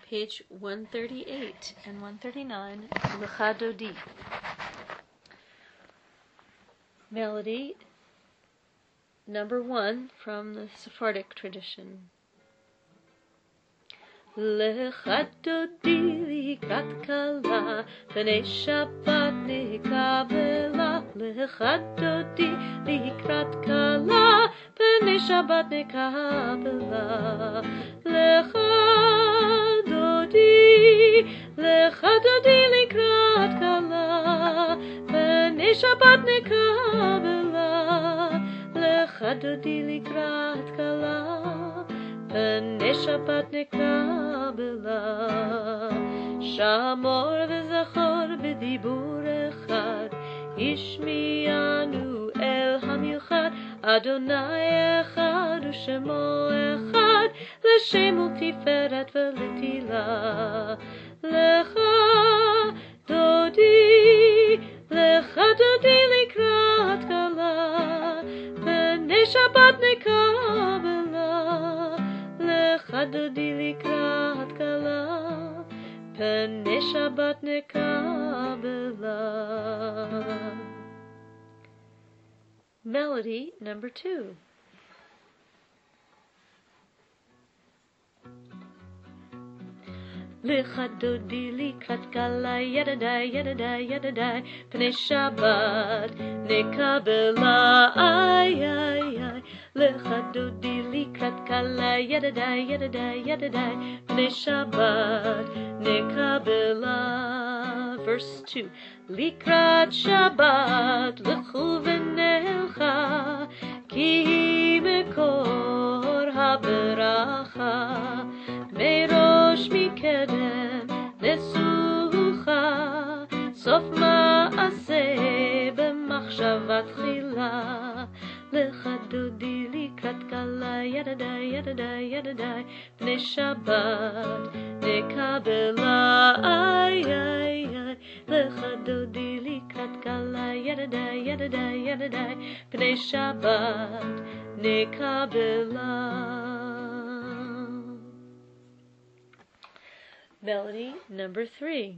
page 138 and 139, Lecha Dodi. Melody number 1 from the Sephardic tradition. Lecha Dodi likrat kala, b'nei Shabbat nekabela. Lecha Dodi likrat kala, b'nei Shabbat nekabela. Lecha Dodi likrat kala, b'nei Shabbat nekabela. Lecha Dodi likrat kala, b'nei Shabbat nekabela. Shamor v'zachor b'dibur echad, ishmi'anu el hamilchad. Adonai echad u'shemo echad, l'shem u'tiferet v'letila. Lecha Dodi likrat kala, b'nei Shabbat nekabela. Lecha Dodi likrat kala, b'nei Shabbat nekabela. Melody number 2. Lecha Dodi likrat kala, yadadai, yadadai, yadadai, b'nei Shabbat nekabela. Ay, ay, ay. Lecha Dodi likrat kala, yadadai, yadadai, yadadai, b'nei Shabbat nekabela. Verse 2. Likrat Shabbat lechu v'nelcha, ki mekor haberacha. Merosh mikedem nesucha, sof ma'aseh b'machshavat chila. Lecha Dodi likrat kala, yadadai, yadadai, yadadai, b'nei Shabbat nekabela. Ay, ay, ay. Lecha Dodi likrat kala, yadadai, yadadai, yadadai, b'nei Shabbat nekabela. Melody number 3.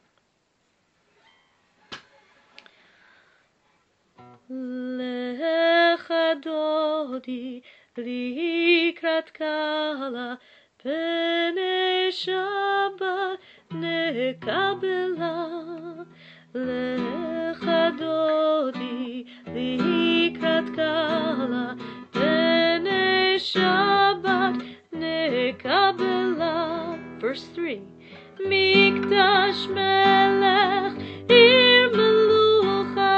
Lecha Dodi likrat kala, b'nei Shabbat nekabela. Lecha Dodi likrat kala, b'nei Shabbat nekabela. Verse 3. Mikdash melech ir melucha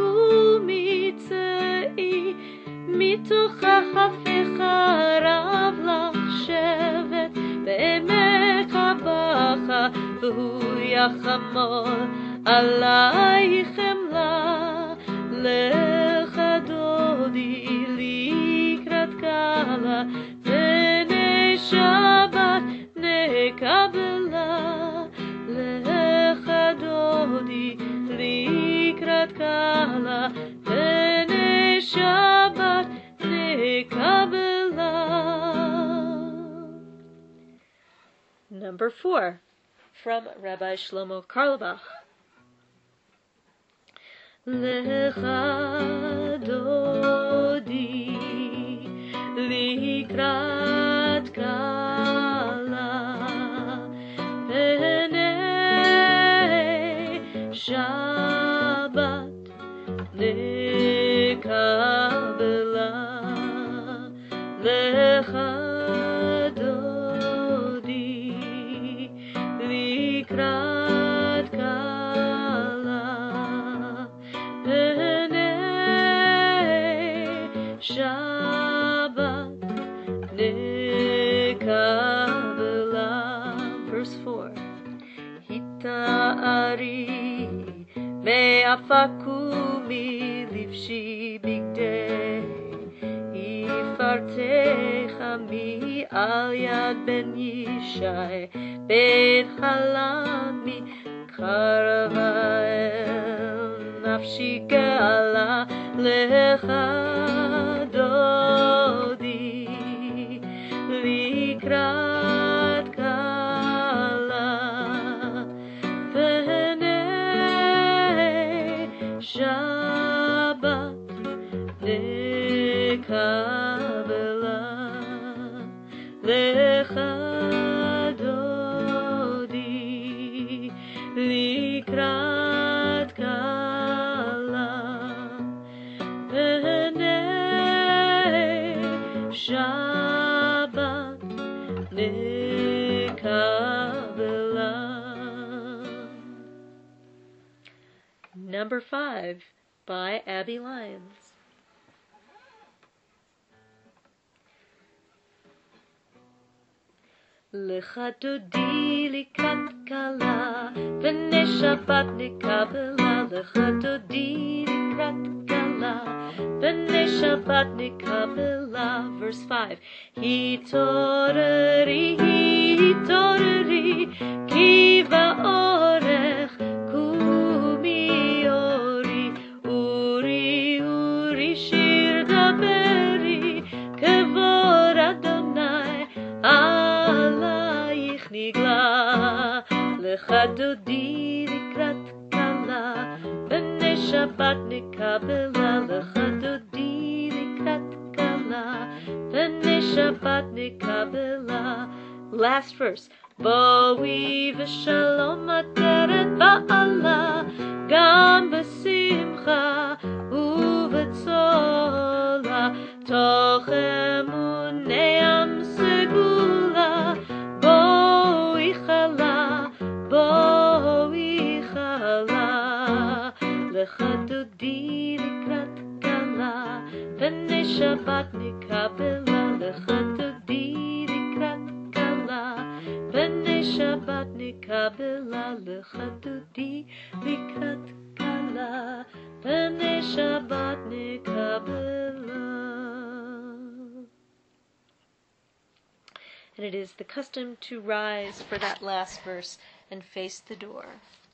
kumitzei, mitocha hafecha rav lach shevet, be'emek habacha v'hu yachamol alai chemla. Lecha Dodi likrat kala, b'nei Shabbat nekabela. Lecha Dodi likrat kala, b'nei Shabbat nekabela. Number 4 from Rabbi Shlomo Carlebach. Lecha Dodi likrat kala, b'nei Shabbat nekabela. Lecha Dodi likrat kala, b'nei Shabbat nekabela. Verse 4. Hita'ari me'afakumi livshi bigdei, ifartecha mi al yad ben Yishai, ben Halami karavael nafshi ge'ala. Lecha Dodi likrat kala, nikabelah. Number 5 by Abby Lyons. לך דודי לקראת כלה, בני שבת נקבלה. לך דודי לקראת כלה, בני שבת נקבלה. Verse 5. התעוררי, התעוררי, כי באורך קומי אורי. אורי, אורי, שיר דברי, כבוד אדוני עלייך נגלה. לך דודי לקראת כלה, בני שבת נקבלה. לך דודי לקראת כלה, בני שבת נקבלה. Last verse. בואי ושלום עטרת בעלה, גם בשמחה ובצולה, תוך אמוני עם סגולה. בואי חלה, בואי חלה. לך דודי לקראת כלה, בני שבת נקבלה. לך דודי לקראת כלה, בני שבת נקבלה. לך דודי לקראת כלה, בני שבת נקבלה. And it is the custom to rise for that last verse and face the door.